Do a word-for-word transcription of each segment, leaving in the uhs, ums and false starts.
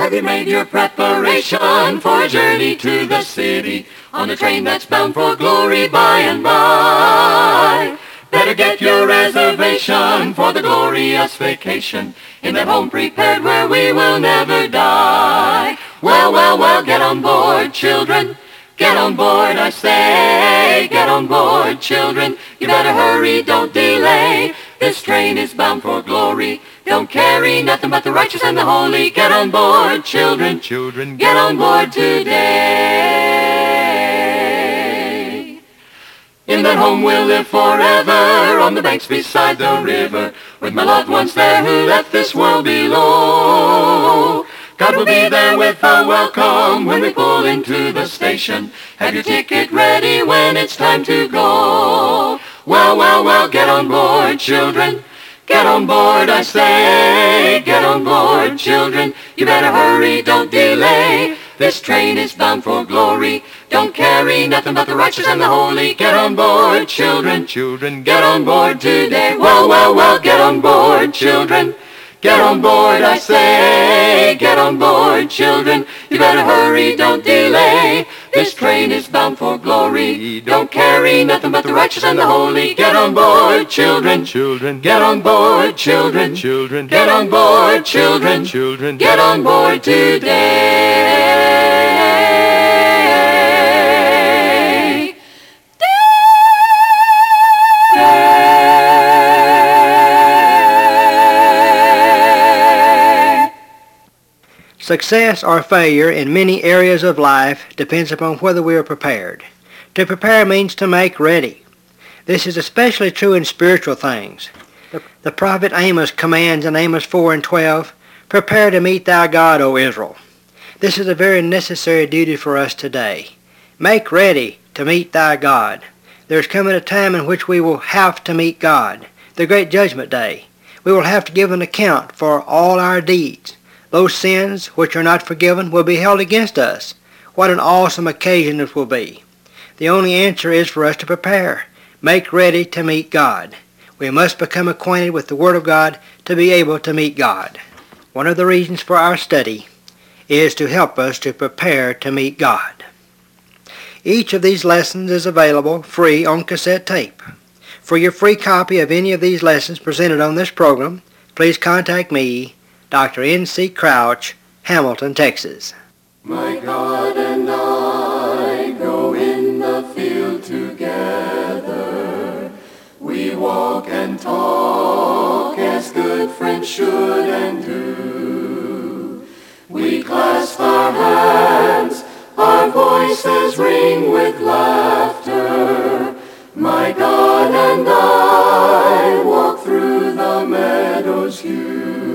Have you made your preparation for a journey to the city on a train that's bound for glory by and by? Better get your reservation for the glorious vacation in that home prepared where we will never die. Well, well, well, get on board, children. Get on board, I say. Get on board, children. You better hurry, don't delay. This train is bound for glory. Don't carry nothing but the righteous and the holy. Get on board, children. Children, Get on board today. In that home we'll live forever, on the banks beside the river, with my loved ones there who left this world below. God will be there with a welcome when we pull into the station. Have your ticket ready when it's time to go. Well, well, well, get on board, children. Get on board, I say. Get on board, children. You better hurry, don't delay. This train is bound for glory. Don't carry nothing but the righteous and the holy. Get on board, children. children, Get on board today. Well, well, well, get on board, children. Get on board, I say. Get on board, children. You better hurry, don't delay. This train is bound for glory. Don't carry nothing but the righteous and the holy. Get on board, children. children, Get on board, children. children, Get on board, children. children, Get on board today. Success or failure in many areas of life depends upon whether we are prepared. To prepare means to make ready. This is especially true in spiritual things. The, the prophet Amos commands in Amos four and twelve, "Prepare to meet thy God, O Israel." This is a very necessary duty for us today. Make ready to meet thy God. There is coming a time in which we will have to meet God, the great judgment day. We will have to give an account for all our deeds. Those sins which are not forgiven will be held against us. What an awesome occasion this will be. The only answer is for us to prepare. Make ready to meet God. We must become acquainted with the Word of God to be able to meet God. One of the reasons for our study is to help us to prepare to meet God. Each of these lessons is available free on cassette tape. For your free copy of any of these lessons presented on this program, please contact me, Doctor N C Crouch, Hamilton, Texas. My God and I go in the field together. We walk and talk as good friends should and do. We clasp our hands, our voices ring with laughter. My God and I walk through the meadows hue.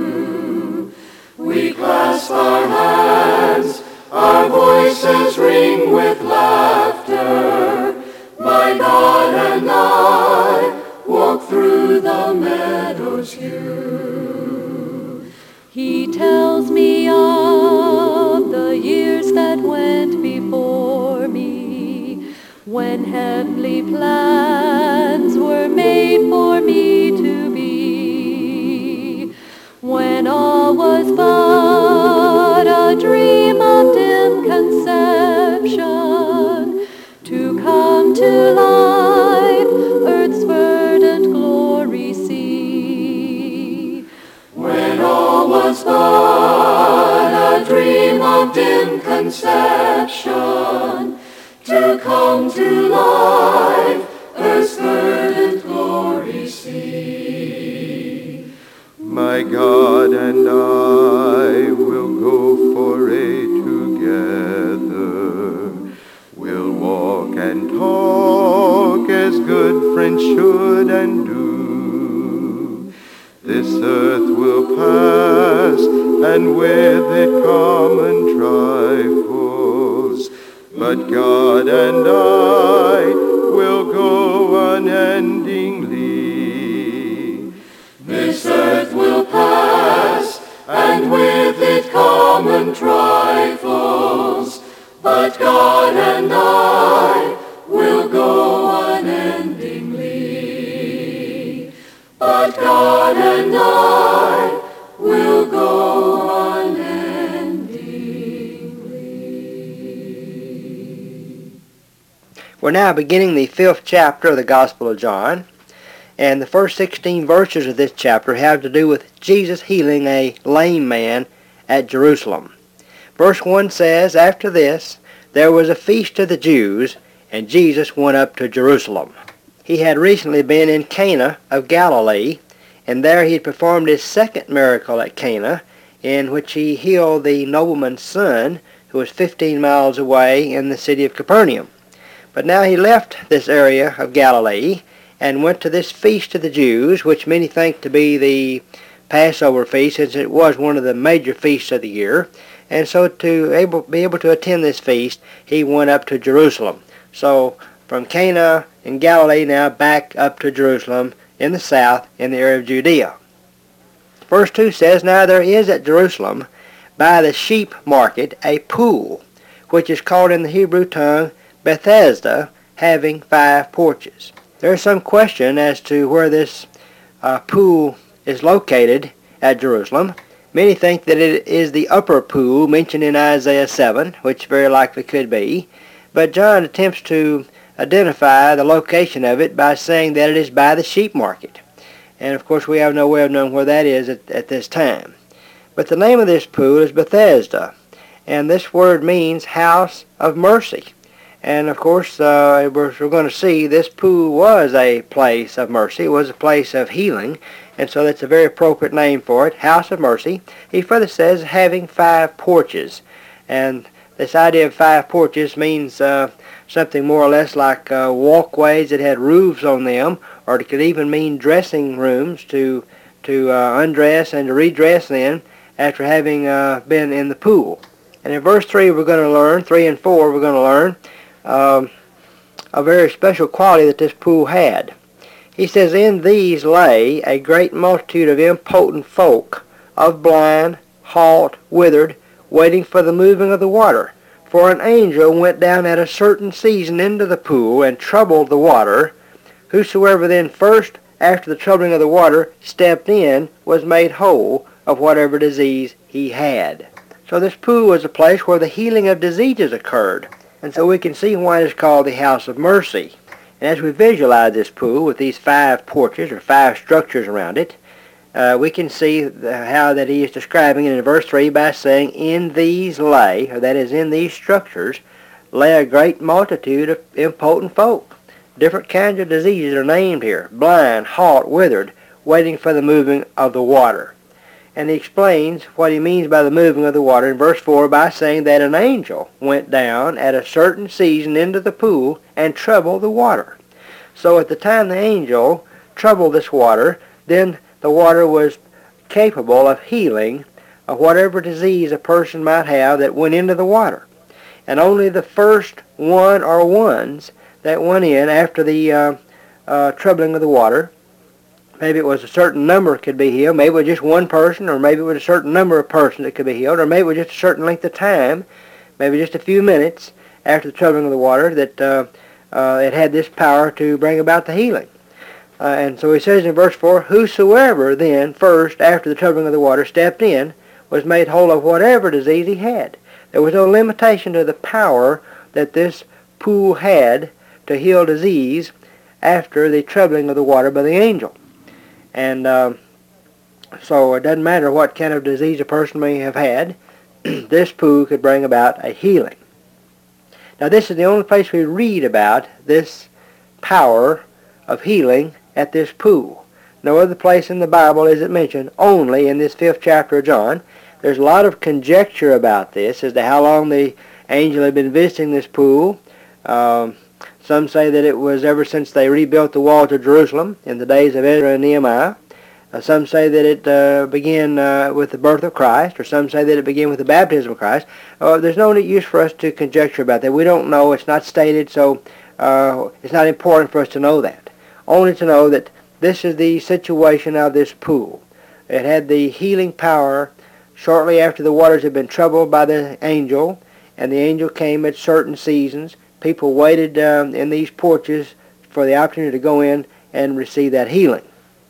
We clasp our hands, our voices ring with laughter. My God and I walk through the meadows hue. He tells me of the years that went before me, when heavenly plans were made for me to be, when all was but a dream of dim conception, to come to life, earth's verdant glory see. When all was but a dream of dim conception, to come to life, earth's verdant glory see. My God and I will go foray together. We'll walk and talk as good friends should and do. This earth will pass, and with it common trifles. But God and I will go unendingly. This earth will pass, and with it common trifles. But God and I will go unendingly. But God and I will go unendingly. We're now beginning the fifth chapter of the Gospel of John, and the first sixteen verses of this chapter have to do with Jesus healing a lame man at Jerusalem. Verse one says, "After this, there was a feast of the Jews, and Jesus went up to Jerusalem." He had recently been in Cana of Galilee, and there he had performed his second miracle at Cana, in which he healed the nobleman's son, who was fifteen miles away in the city of Capernaum. But now he left this area of Galilee and went to this feast of the Jews, which many think to be the Passover feast, since it was one of the major feasts of the year. And so to able, be able to attend this feast, he went up to Jerusalem. So from Cana in Galilee now back up to Jerusalem in the south in the area of Judea. Verse two says, "Now there is at Jerusalem by the sheep market a pool, which is called in the Hebrew tongue Bethesda, having five porches." There is some question as to where this uh, pool is located at Jerusalem. Many think that it is the upper pool mentioned in Isaiah seven, which very likely could be, but John attempts to identify the location of it by saying that it is by the sheep market. And of course we have no way of knowing where that is at, at this time. But the name of this pool is Bethesda, and this word means house of mercy. And of course, uh, we're, we're going to see this pool was a place of mercy. It was a place of healing, and so that's a very appropriate name for it, house of mercy. He further says having five porches, and this idea of five porches means uh, something more or less like uh, walkways that had roofs on them, or it could even mean dressing rooms to to uh, undress and to redress in after having uh, been in the pool. And in verse three we're going to learn, three and four we're going to learn um, a very special quality that this pool had. He says, "In these lay a great multitude of impotent folk, of blind, halt, withered, waiting for the moving of the water. For an angel went down at a certain season into the pool and troubled the water. Whosoever then first, after the troubling of the water, stepped in, was made whole of whatever disease he had." So this pool was a place where the healing of diseases occurred. And so we can see why it is called the House of Mercy. And as we visualize this pool with these five porches or five structures around it, Uh, we can see the, how that he is describing it in verse three by saying, "In these lay," or that is, in these structures, lay a great multitude of impotent folk. Different kinds of diseases are named here: blind, halt, withered, waiting for the moving of the water. And he explains what he means by the moving of the water in verse four by saying that an angel went down at a certain season into the pool and troubled the water. So at the time the angel troubled this water, then the water was capable of healing of whatever disease a person might have that went into the water. And only the first one or ones that went in after the uh, uh, troubling of the water, maybe it was a certain number could be healed, maybe it was just one person, or maybe it was a certain number of persons that could be healed, or maybe it was just a certain length of time, maybe just a few minutes after the troubling of the water, that uh, uh, it had this power to bring about the healing. Uh, and so he says in verse four, "Whosoever then first, after the troubling of the water, stepped in, was made whole of whatever disease he had." There was no limitation to the power that this pool had to heal disease after the troubling of the water by the angel. And um, so it doesn't matter what kind of disease a person may have had, this pool could bring about a healing. Now this is the only place we read about this power of healing at this pool. No other place in the Bible is it mentioned, only in this fifth chapter of John. There's a lot of conjecture about this as to how long the angel had been visiting this pool. Um, some say that it was ever since they rebuilt the walls of Jerusalem in the days of Ezra and Nehemiah. Uh, some say that it uh, began uh, with the birth of Christ, or some say that it began with the baptism of Christ. Uh, there's no use for us to conjecture about that. We don't know. It's not stated, so uh, it's not important for us to know that. Only to know that this is the situation of this pool. It had the healing power shortly after the waters had been troubled by the angel, and the angel came at certain seasons. People waited um, in these porches for the opportunity to go in and receive that healing.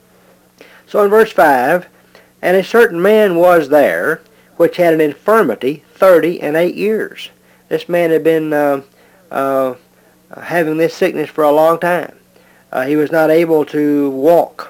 So in verse five, "And a certain man was there, which had an infirmity thirty and eight years." This man had been uh, uh, uh, having this sickness for a long time. Uh, he was not able to walk,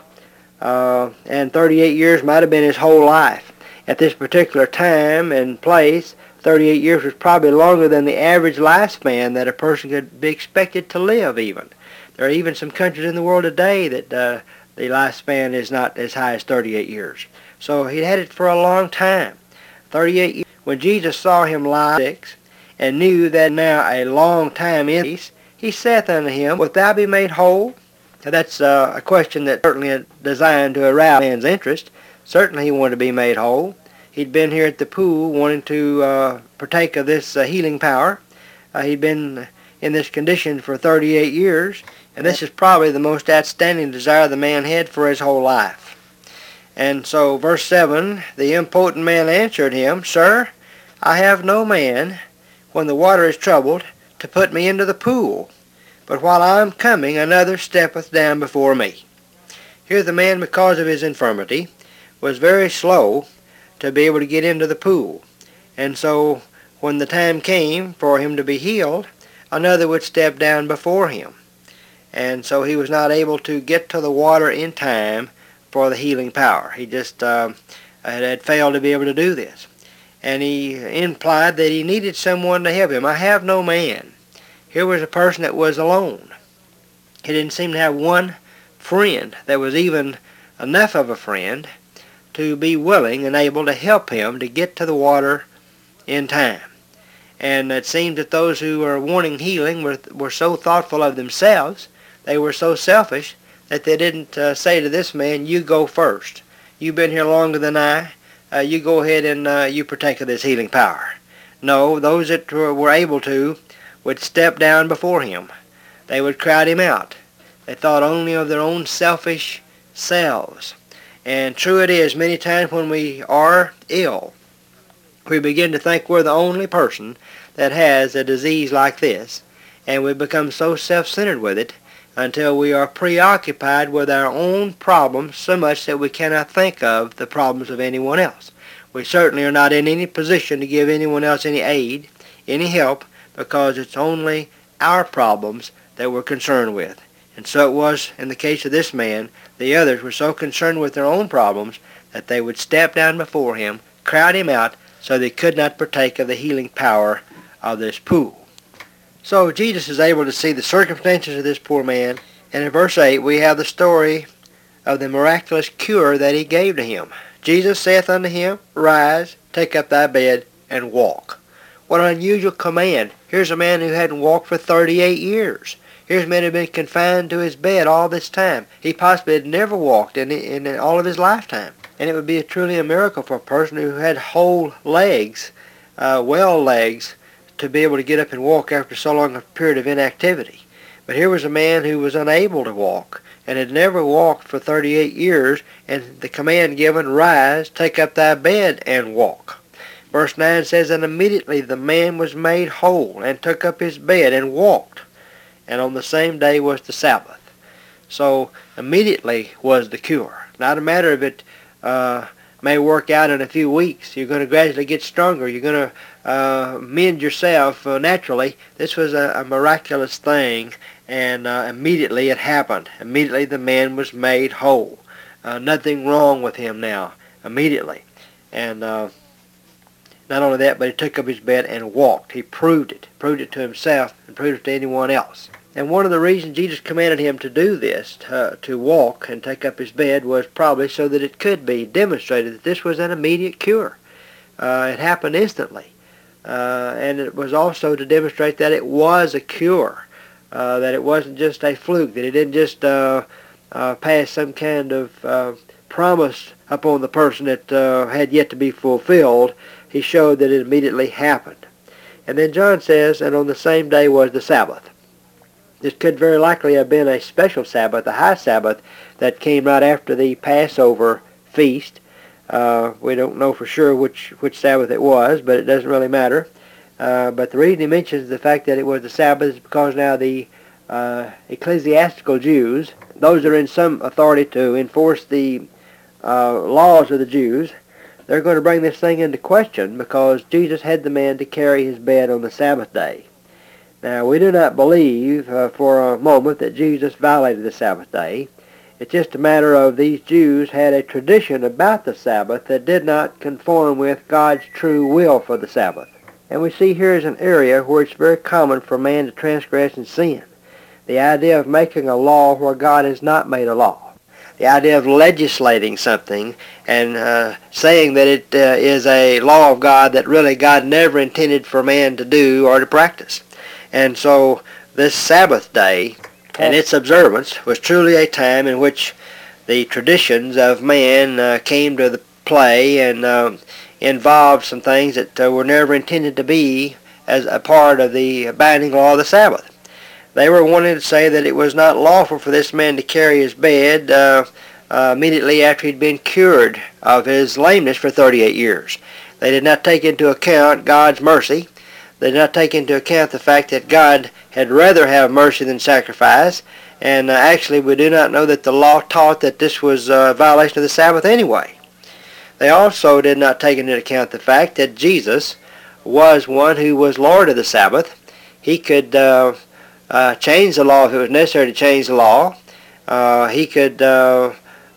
uh, and thirty-eight years might have been his whole life. At this particular time and place, thirty-eight years was probably longer than the average lifespan that a person could be expected to live even. There are even some countries in the world today that uh, the lifespan is not as high as thirty-eight years. So he'd had it for a long time, thirty-eight years. When Jesus saw him lie sick, and knew that now a long time in peace, he saith unto him, Wilt thou be made whole? Now that's uh, a question that certainly is designed to arouse man's interest. Certainly he wanted to be made whole. He'd been here at the pool wanting to uh, partake of this uh, healing power. Uh, he'd been in this condition for thirty-eight years, and this is probably the most outstanding desire the man had for his whole life. And so verse seven, the impotent man answered him, Sir, I have no man, when the water is troubled, to put me into the pool. But while I am coming, another steppeth down before me. Here the man, because of his infirmity, was very slow to be able to get into the pool. And so when the time came for him to be healed, another would step down before him. And so he was not able to get to the water in time for the healing power. He just uh, had failed to be able to do this. And he implied that he needed someone to help him. I have no man. Here was a person that was alone. He didn't seem to have one friend that was even enough of a friend to be willing and able to help him to get to the water in time. And it seemed that those who were wanting healing were, were so thoughtful of themselves, they were so selfish, that they didn't uh, say to this man, you go first. You've been here longer than I. Uh, you go ahead and uh, you partake of this healing power. No, those that were, were able to would step down before him. They would crowd him out. They thought only of their own selfish selves. And true it is, many times when we are ill, we begin to think we're the only person that has a disease like this, and we become so self-centered with it until we are preoccupied with our own problems so much that we cannot think of the problems of anyone else. We certainly are not in any position to give anyone else any aid, any help, because it's only our problems that we're concerned with. And so it was in the case of this man. The others were so concerned with their own problems that they would step down before him, crowd him out, so they could not partake of the healing power of this pool. So Jesus is able to see the circumstances of this poor man, and in verse eight we have the story of the miraculous cure that he gave to him. Jesus saith unto him, Rise, take up thy bed, and walk. What an unusual command. Here's a man who hadn't walked for thirty-eight years. Here's a man who had been confined to his bed all this time. He possibly had never walked in, in, in all of his lifetime. And it would be a, truly a miracle for a person who had whole legs, uh, well legs, to be able to get up and walk after so long a period of inactivity. But here was a man who was unable to walk and had never walked for thirty-eight years, and the command given, Rise, take up thy bed, and walk. Verse nine says, And immediately the man was made whole, and took up his bed, and walked. And on the same day was the Sabbath. So immediately was the cure. Not a matter of it uh, may work out in a few weeks. You're going to gradually get stronger. You're going to uh, mend yourself uh, naturally. This was a, a miraculous thing, and uh, immediately it happened. Immediately the man was made whole. Uh, nothing wrong with him now. Immediately. And uh, not only that, but he took up his bed and walked. He proved it. Proved it to himself and proved it to anyone else. And one of the reasons Jesus commanded him to do this, to, to walk and take up his bed, was probably so that it could be demonstrated that this was an immediate cure. Uh, it happened instantly. Uh, and it was also to demonstrate that it was a cure, uh, that it wasn't just a fluke, that it didn't just uh, uh, pass some kind of uh, promise upon the person that uh, had yet to be fulfilled. He showed that it immediately happened. And then John says, and on the same day was the Sabbath. This could very likely have been a special Sabbath, a high Sabbath, that came right after the Passover feast. Uh, we don't know for sure which, which Sabbath it was, but it doesn't really matter. Uh, but the reason he mentions the fact that it was the Sabbath is because now the uh, ecclesiastical Jews, those that are in some authority to enforce the uh, laws of the Jews, they're going to bring this thing into question because Jesus had the man to carry his bed on the Sabbath day. Now, we do not believe uh, for a moment that Jesus violated the Sabbath day. It's just a matter of these Jews had a tradition about the Sabbath that did not conform with God's true will for the Sabbath. And we see here is an area where it's very common for man to transgress and sin. The idea of making a law where God has not made a law. The idea of legislating something and uh, saying that it uh, is a law of God that really God never intended for man to do or to practice. And so this Sabbath day and its observance was truly a time in which the traditions of man uh, came to the play and uh, involved some things that uh, were never intended to be as a part of the binding law of the Sabbath. They were wanting to say that it was not lawful for this man to carry his bed uh, uh, immediately after he'd been cured of his lameness for thirty-eight years. They did not take into account God's mercy. They did not take into account the fact that God had rather have mercy than sacrifice. And uh, actually, we do not know that the law taught that this was a violation of the Sabbath anyway. They also did not take into account the fact that Jesus was one who was Lord of the Sabbath. He could uh, Uh, change the law if it was necessary to change the law. Uh, he could uh,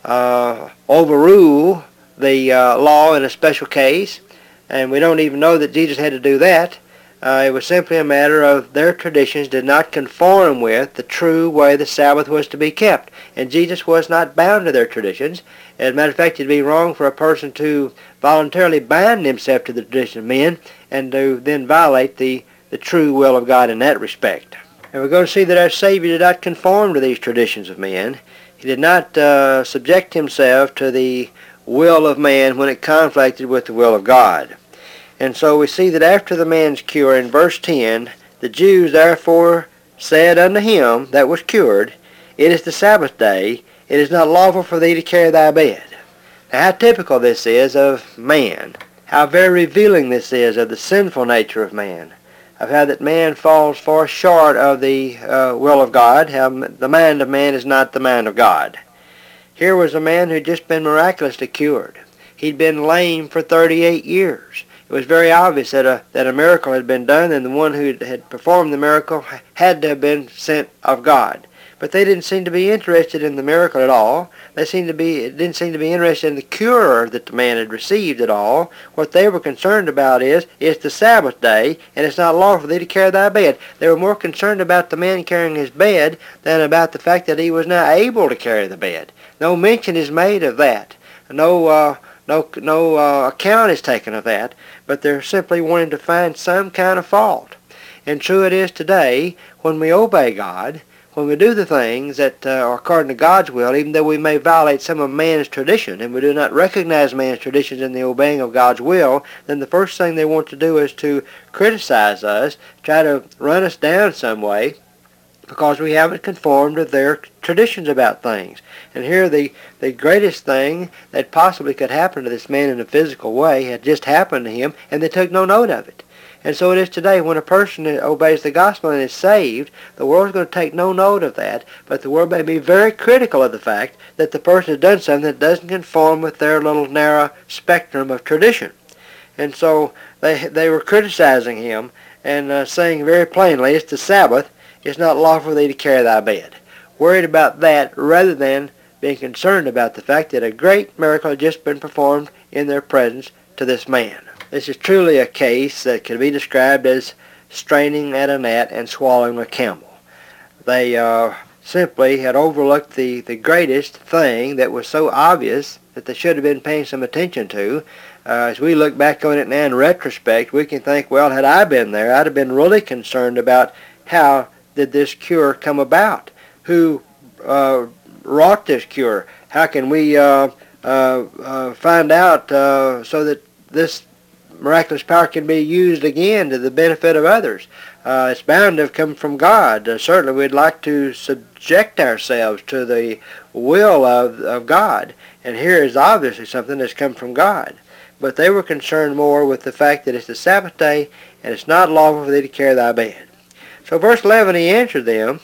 uh, overrule the uh, law in a special case, and we don't even know that Jesus had to do that. Uh, it was simply a matter of their traditions did not conform with the true way the Sabbath was to be kept, and Jesus was not bound to their traditions. As a matter of fact, it would be wrong for a person to voluntarily bind himself to the tradition of men and to then violate the, the true will of God in that respect. And we're going to see that our Savior did not conform to these traditions of men. He did not uh, subject himself to the will of man when it conflicted with the will of God. And so we see that after the man's cure in verse ten, the Jews therefore said unto him that was cured, It is the Sabbath day, it is not lawful for thee to carry thy bed. Now how typical this is of man. How very revealing this is of the sinful nature of man. Of how that man falls far short of the uh, will of God, how the mind of man is not the mind of God. Here was a man who had just been miraculously cured. He'd been lame for thirty-eight years. It was very obvious that a, that a miracle had been done, and the one who had performed the miracle had to have been sent of God. But they didn't seem to be interested in the miracle at all. They seemed to be didn't seem to be interested in the cure that the man had received at all. What they were concerned about is, it's the Sabbath day, and it's not lawful for thee to carry thy bed. They were more concerned about the man carrying his bed than about the fact that he was not able to carry the bed. No mention is made of that. No, uh, no, no uh, account is taken of that. But they're simply wanting to find some kind of fault. And true it is today, when we obey God, when we do the things that uh, are according to God's will, even though we may violate some of man's tradition, and we do not recognize man's traditions in the obeying of God's will, then the first thing they want to do is to criticize us, try to run us down some way, because we haven't conformed to their traditions about things. And here the, the greatest thing that possibly could happen to this man in a physical way had just happened to him, and they took no note of it. And so it is today. When a person obeys the gospel and is saved, the world's going to take no note of that, but the world may be very critical of the fact that the person has done something that doesn't conform with their little narrow spectrum of tradition. And so they they were criticizing him and uh, saying very plainly, it's the Sabbath, it's not lawful for thee to carry thy bed. Worried about that rather than being concerned about the fact that a great miracle had just been performed in their presence to this man. This is truly a case that can be described as straining at a gnat and swallowing a camel. They uh, simply had overlooked the, the greatest thing that was so obvious that they should have been paying some attention to. Uh, as we look back on it now in retrospect, we can think, well, had I been there, I'd have been really concerned about how did this cure come about? Who uh, wrought this cure? How can we uh, uh, uh, find out uh, so that this miraculous power can be used again to the benefit of others? Uh, it's bound to have come from God. Uh, certainly we'd like to subject ourselves to the will of, of God. And here is obviously something that's come from God. But they were concerned more with the fact that it's the Sabbath day and it's not lawful for thee to carry thy bed. So verse eleven, he answered them,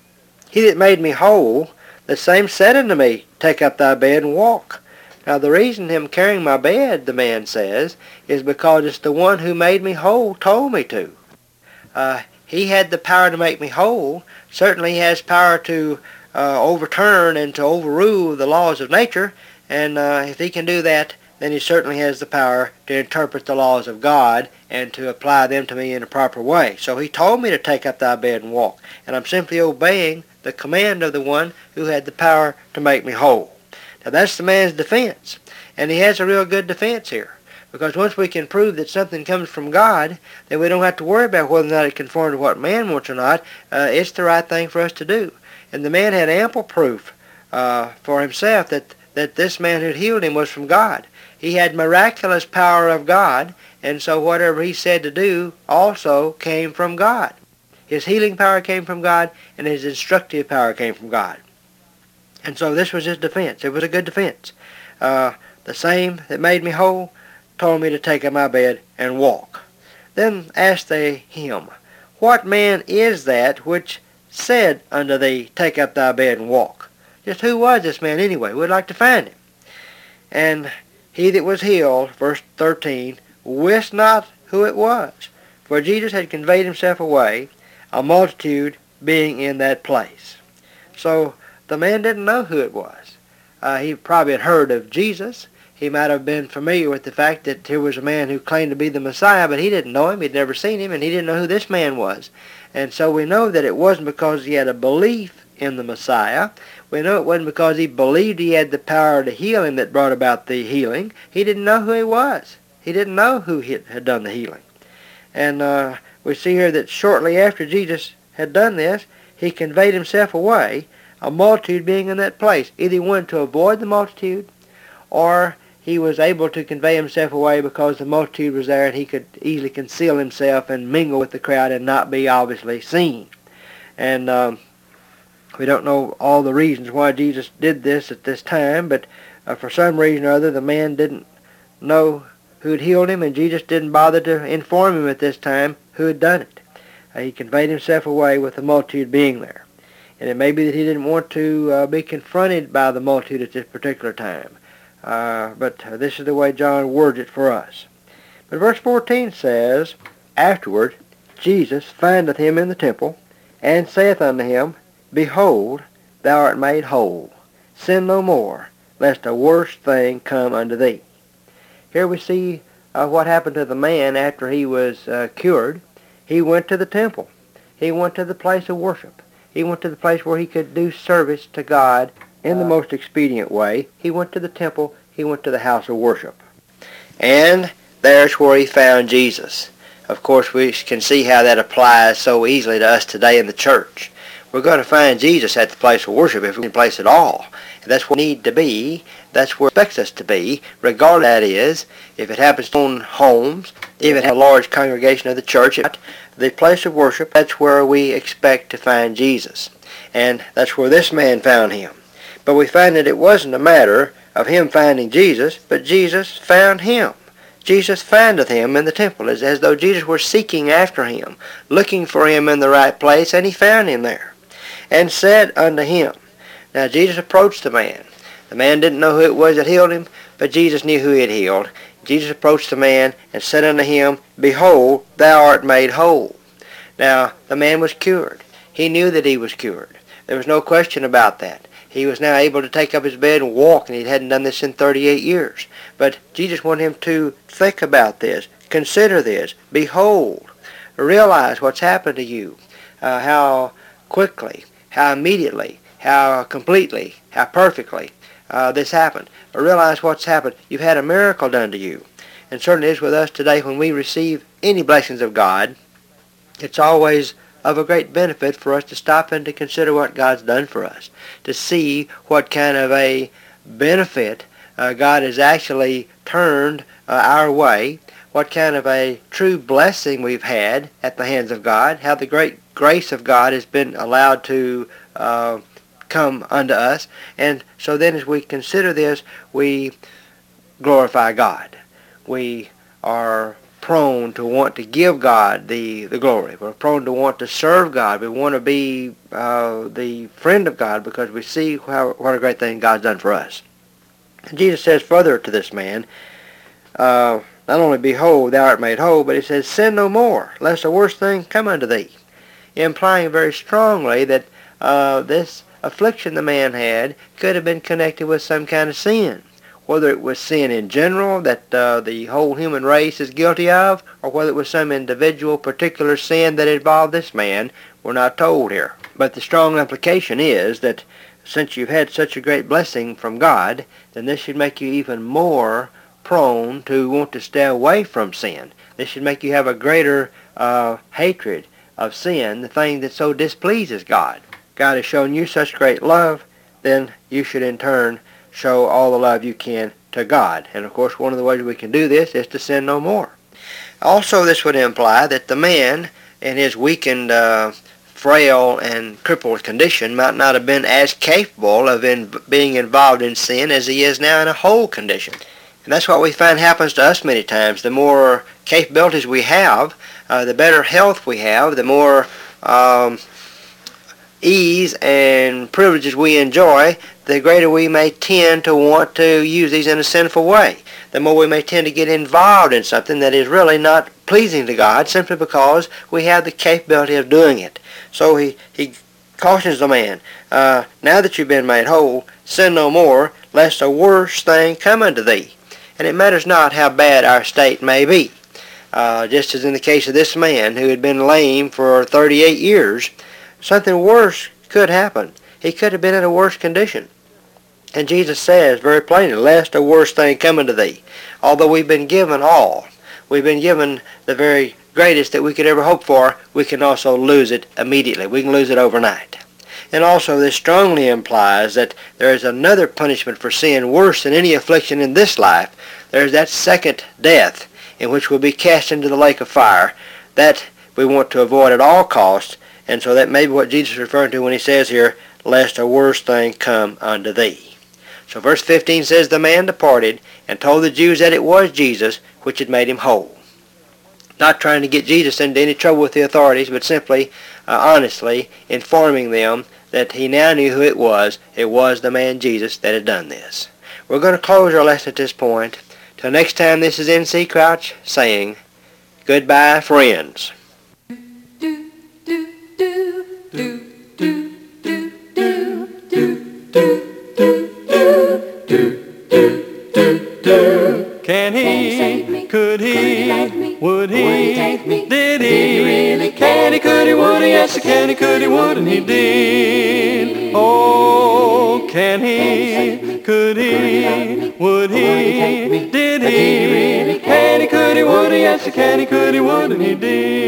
He that made me whole, the same said unto me, Take up thy bed and walk. Now the reason him carrying my bed, the man says, is because it's the one who made me whole told me to. Uh, he he had the power to make me whole. Certainly he has power to uh, overturn and to overrule the laws of nature, and uh, if he can do that, then he certainly has the power to interpret the laws of God and to apply them to me in a proper way. So he told me to take up thy bed and walk, and I'm simply obeying the command of the one who had the power to make me whole. Now that's the man's defense, and he has a real good defense here, because once we can prove that something comes from God, then we don't have to worry about whether or not it conforms to what man wants or not. Uh, it's the right thing for us to do. And the man had ample proof uh, for himself that, that this man who healed him was from God. He had miraculous power of God, and so whatever he said to do also came from God. His healing power came from God, and his instructive power came from God. And so this was his defense. It was a good defense. Uh, the same that made me whole told me to take up my bed and walk. Then asked they him, What man is that which said unto thee, Take up thy bed and walk? Just who was this man anyway? We'd like to find him. And he that was healed, verse thirteen, wist not who it was, for Jesus had conveyed himself away, a multitude being in that place. So the man didn't know who it was. Uh, he probably had heard of Jesus. He might have been familiar with the fact that here was a man who claimed to be the Messiah, but he didn't know him, he'd never seen him, and he didn't know who this man was. And so we know that it wasn't because he had a belief in the Messiah. We know it wasn't because he believed he had the power to heal him that brought about the healing. He didn't know who he was. He didn't know who had done the healing. And uh, we see here that shortly after Jesus had done this, he conveyed himself away, a multitude being in that place. Either he wanted to avoid the multitude, or he was able to convey himself away because the multitude was there and he could easily conceal himself and mingle with the crowd and not be obviously seen. And um, we don't know all the reasons why Jesus did this at this time, but uh, for some reason or other the man didn't know who had healed him, and Jesus didn't bother to inform him at this time who had done it. Uh, he conveyed himself away with the multitude being there. And it may be that he didn't want to uh, be confronted by the multitude at this particular time. Uh, but uh, this is the way John words it for us. But verse fourteen says, Afterward Jesus findeth him in the temple, and saith unto him, Behold, thou art made whole. Sin no more, lest a worse thing come unto thee. Here we see uh, what happened to the man after he was uh, cured. He went to the temple. He went to the place of worship. He went to the place where he could do service to God in the most expedient way. He went to the temple. He went to the house of worship. And there's where he found Jesus. Of course, we can see how that applies so easily to us today in the church. We're going to find Jesus at the place of worship if we can place it all. And that's where we need to be. That's where it expects us to be, regardless that is, if it happens to own homes, if it has a large congregation of the church, the place of worship, that's where we expect to find Jesus. And that's where this man found him. But we find that it wasn't a matter of him finding Jesus, but Jesus found him. Jesus findeth him in the temple, as, as though Jesus were seeking after him, looking for him in the right place, and he found him there, and said unto him. Now Jesus approached the man. The man didn't know who it was that healed him, but Jesus knew who he had healed. Jesus approached the man and said unto him, Behold, thou art made whole. Now the man was cured. He knew that he was cured. There was no question about that. He was now able to take up his bed and walk, and he hadn't done this in thirty-eight years. But Jesus wanted him to think about this, consider this, behold, realize what's happened to you, uh, how quickly, how immediately, how completely, how perfectly uh, this happened. But realize what's happened. You've had a miracle done to you. And certainly it is with us today when we receive any blessings of God. It's always of a great benefit for us to stop and to consider what God's done for us, to see what kind of a benefit uh, God has actually turned uh, our way, what kind of a true blessing we've had at the hands of God, how the great grace of God has been allowed to uh, come unto us. And so then as we consider this, we glorify God. We are prone to want to give God the, the glory. We're prone to want to serve God. We want to be uh, the friend of God because we see how, what a great thing God's done for us. And Jesus says further to this man, uh, not only behold, thou art made whole, but he says, sin no more, lest a worse thing come unto thee. implying very strongly that uh, this affliction the man had could have been connected with some kind of sin, whether it was sin in general that uh, the whole human race is guilty of, or whether it was some individual particular sin that involved this man. We're not told here. But the strong implication is that since you've had such a great blessing from God, then this should make you even more prone to want to stay away from sin. This should make you have a greater uh, hatred of sin, the thing that so displeases God. God has shown you such great love, then you should in turn show all the love you can to God. And of course, one of the ways we can do this is to sin no more. Also, this would imply that the man in his weakened, uh, frail, and crippled condition might not have been as capable of in being involved in sin as he is now in a whole condition. And that's what we find happens to us many times. The more capabilities we have, uh, the better health we have, the more um, ease and privileges we enjoy, the greater we may tend to want to use these in a sinful way. The more we may tend to get involved in something that is really not pleasing to God simply because we have the capability of doing it. So he, he cautions the man, uh, now that you've been made whole, sin no more, lest a worse thing come unto thee. And it matters not how bad our state may be. Uh, just as in the case of this man who had been lame for thirty-eight years, something worse could happen. He could have been in a worse condition. And Jesus says very plainly, lest a worse thing come unto thee. Although we've been given all, we've been given the very greatest that we could ever hope for, we can also lose it immediately. We can lose it overnight. And also this strongly implies that there is another punishment for sin worse than any affliction in this life. There is that second death in which we'll be cast into the lake of fire. That we want to avoid at all costs. And so that may be what Jesus is referring to when he says here, lest a worse thing come unto thee. So verse fifteen says, the man departed and told the Jews that it was Jesus which had made him whole. Not trying to get Jesus into any trouble with the authorities, but simply, uh, honestly, informing them that he now knew who it was. It was the man Jesus that had done this. We're going to close our lesson at this point. Till next time, this is N C Crouch saying, goodbye, friends. Can he, could he, would he, did he, can he, could he, would he, yes, can he, could he, would, and he did. Oh, can he, could he, would he, did he, can he, could he, would he, yes, can he, could he, would, and he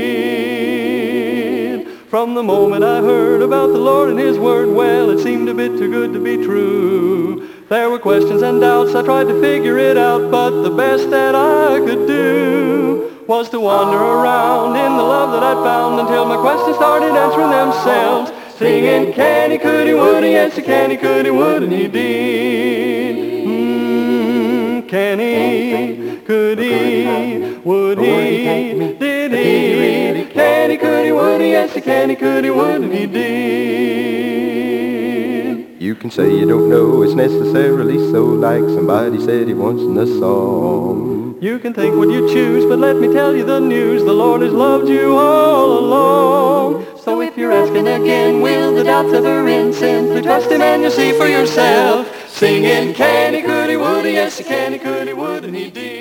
did. From the moment I heard about the Lord and His Word, well, it seemed a bit too good to be true. There were questions and doubts, I tried to figure it out, but the best that I could do was to wander around in the love that I'd found until my questions started answering themselves, singing, can he, could he, would he, yes, can he, could he, would, and he did. Mm, can he, could he, would he, did he, can he, could he, would he, yes, can he, could he, would, and he did. You can say you don't know it's necessarily so, like somebody said it once in a song. You can think what you choose, but let me tell you the news, the Lord has loved you all along. So if you're asking again, will the doubts ever end? Simply trust Him and you'll see for yourself. Singing, can he, could he, would he, yes, can he, could he, would, and he did.